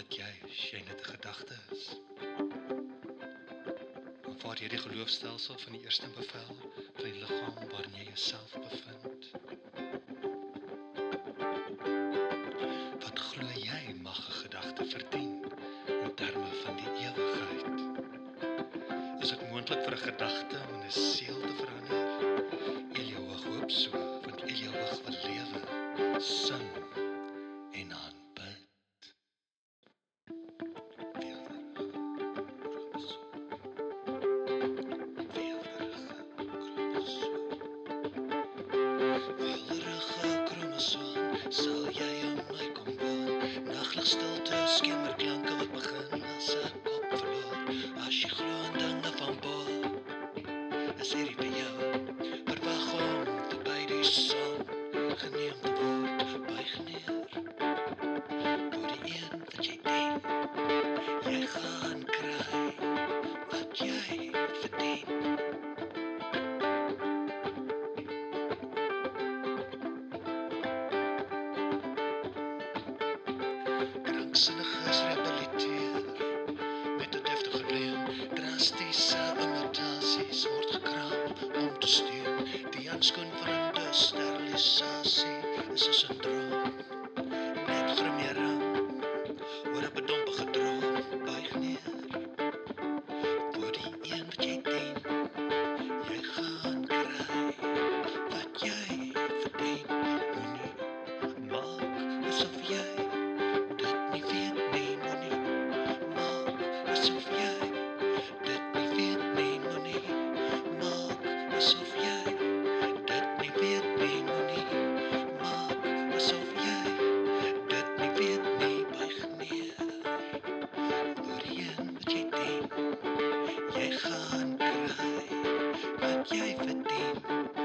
dit jy net 'n gedagte is. Aanvaar jy die geloofstelsel van die eerste bevel van die liggaam waarin jy jouself bevind? Wat glo jy mag 'n gedagte verdien in terme van die ewigheid? Is dit moontlik vir 'n gedagte om 'n siel te verander? Eeuwig hoop so, want eeuwig wil lewe, sing en aanbid. Weelderige kromosoom, sal jy aan my kom woon? Naglig stilte, skemerklanke wat begin as ek kop verloor. As jy glo aan dinge van bo, is hierdie vir jou. Verwag om te by die son geneem te word, buig neer. Voor die een wat jy dien, jy gaan kry wat jy verdien. Kranksinniges rehabiliteer met 'n deftige reën. Drastiese imitasies word gekraam om te steun. Die handskoen van 'n sterilisasie is 'n syndroom. Net grimering oor 'n bedompige droom, buig neer. Voor die een wat jy dien, jy gaan kry wat jy verdien. Moenie maak asof jy dit nie weet nie, moenie maak asof jy dit nie weet nie, moenie maak asof jy dit nie weet nie, moenie maak asof jy dit nie weet nie, buig neer. Voor die een wat jy dien, jy gaan kry wat jy verdien.